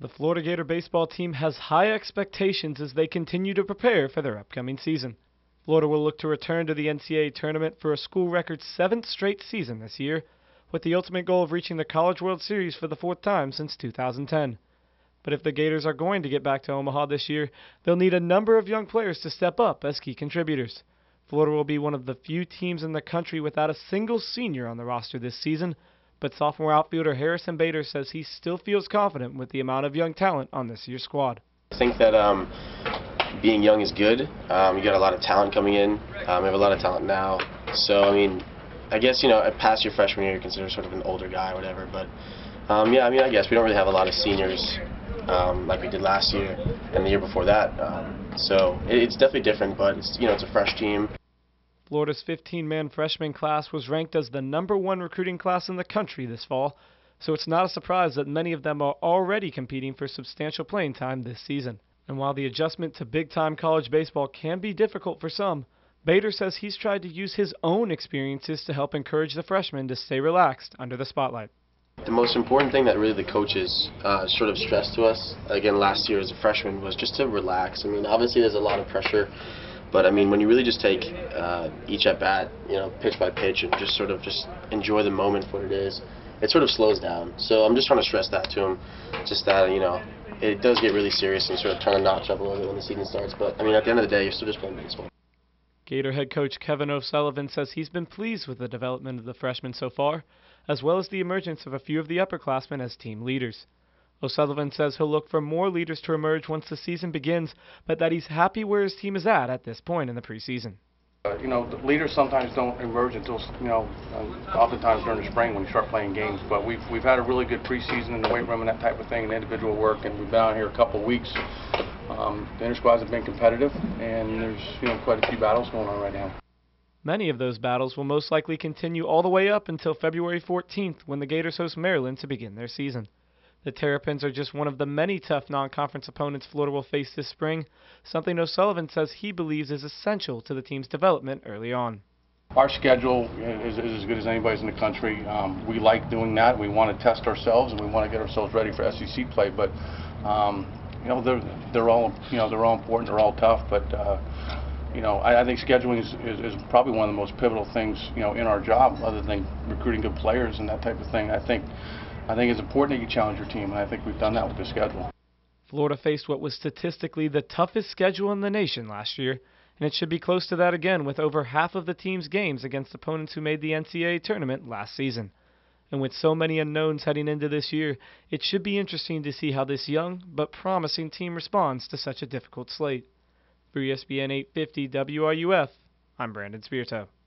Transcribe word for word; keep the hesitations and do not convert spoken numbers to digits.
The Florida Gator baseball team has high expectations as they continue to prepare for their upcoming season. Florida will look to return to the N C double A tournament for a school record seventh straight season this year, with the ultimate goal of reaching the College World Series for the fourth time since two thousand ten. But if the Gators are going to get back to Omaha this year, they'll need a number of young players to step up as key contributors. Florida will be one of the few teams in the country without a single senior on the roster this season, but sophomore outfielder Harrison Bader says he still feels confident with the amount of young talent on this year's squad. I think that um, being young is good. Um, you got a lot of talent coming in. Um, we have a lot of talent now. So, I mean, I guess, you know, past your freshman year, you're considered sort of an older guy or whatever. But, um, yeah, I mean, I guess we don't really have a lot of seniors um, like we did last year and the year before that. Um, so it, it's definitely different, but, it's, you know, it's a fresh team. Florida's fifteen-man freshman class was ranked as the number one recruiting class in the country this fall, so it's not a surprise that many of them are already competing for substantial playing time this season. And while the adjustment to big-time college baseball can be difficult for some, Bader says he's tried to use his own experiences to help encourage the freshmen to stay relaxed under the spotlight. The most important thing that really the coaches uh, sort of stressed to us, again last year as a freshman, was just to relax. I mean, obviously there's a lot of pressure, but I mean, when you really just take uh, each at bat, you know, pitch by pitch, and just sort of just enjoy the moment for what it is, it sort of slows down. So I'm just trying to stress that to him, just that, you know, it does get really serious and sort of turn a notch up a little bit when the season starts. But I mean, at the end of the day, you're still just playing baseball. Gator head coach Kevin O'Sullivan says he's been pleased with the development of the freshmen so far, as well as the emergence of a few of the upperclassmen as team leaders. O'Sullivan says he'll look for more leaders to emerge once the season begins, but that he's happy where his team is at at this point in the preseason. Uh, you know, the leaders sometimes don't emerge until, you know, uh, oftentimes during the spring when you start playing games. But we've we've had a really good preseason in the weight room and that type of thing, and individual work, and we've been out here a couple of weeks. Um, the inter squads have been competitive, and there's, you know, quite a few battles going on right now. Many of those battles will most likely continue all the way up until February fourteenth, when the Gators host Maryland to begin their season. The Terrapins are just one of the many tough non-conference opponents Florida will face this spring, something O'Sullivan says he believes is essential to the team's development early on. Our schedule is, is as good as anybody's in the country. Um, we like doing that. We want to test ourselves and we want to get ourselves ready for S E C play. But um, you know, they're they're all you know they're all important. They're all tough. But uh, you know, I, I think scheduling is, is, is probably one of the most pivotal things you know in our job, other than recruiting good players and that type of thing. I think. I think it's important that you challenge your team, and I think we've done that with the schedule. Florida faced what was statistically the toughest schedule in the nation last year, and it should be close to that again with over half of the team's games against opponents who made the N C double A tournament last season. And with so many unknowns heading into this year, it should be interesting to see how this young but promising team responds to such a difficult slate. For E S P N eight fifty W R U F, I'm Brandon Spirito.